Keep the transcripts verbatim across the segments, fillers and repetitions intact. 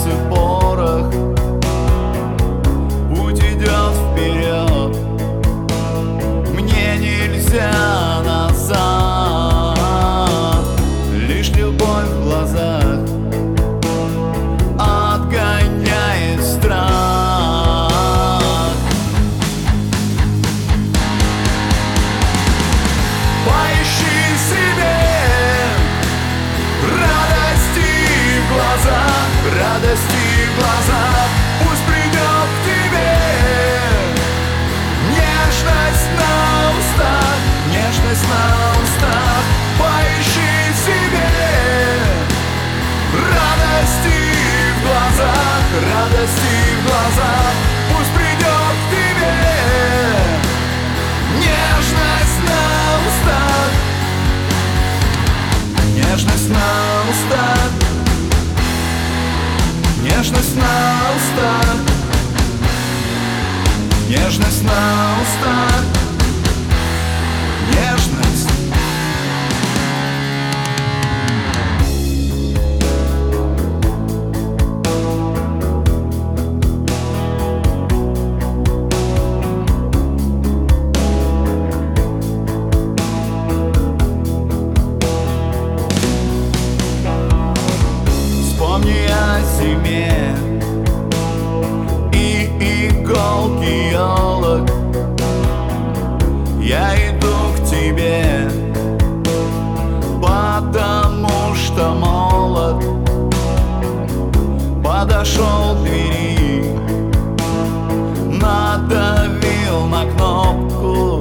сердце порох, путь идет вперед, мне нельзя назад. Лишь любовь в глазах отгоняет страх. Поищи себе радости в глазах, радости в глазах. Пусть придет к тебе нежность на устах, нежность на устах. Поищи себе радости в глазах, радости в глазах. Пусть придет к тебе нежность на устах, нежность на устах, нежность на устах, нежность на устах, нежность. Вспомни о зиме и иголки елок. Я иду к тебе, потому что молод. Подошел к двери, надавил на кнопку,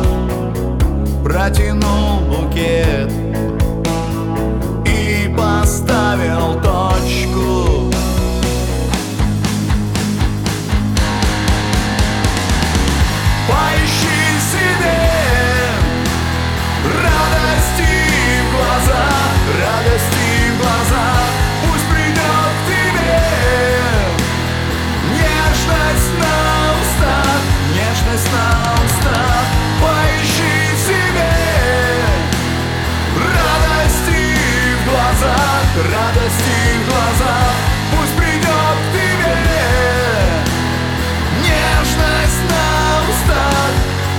протянул букет и поставил точку. Поищи себе радости в глазах, радости в глазах. Пусть придет к тебе нежность на устах, нежность на устах. Поищи себе радости в глазах, радости в глазах. Пусть придет к тебе нежность на устах.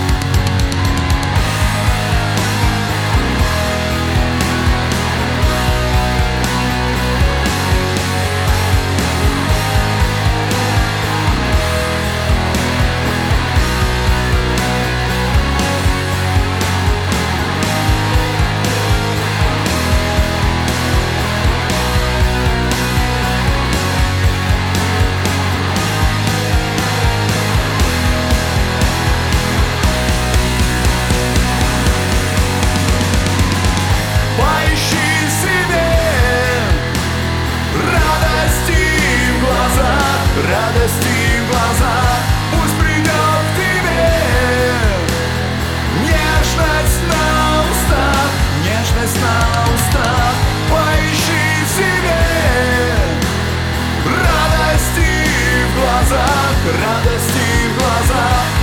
Поищи себе радости в глазах, радости в глазах. Пусть придет к тебе нежность на устах, нежность на устах. Поищи себе радости в глазах, радости в глазах.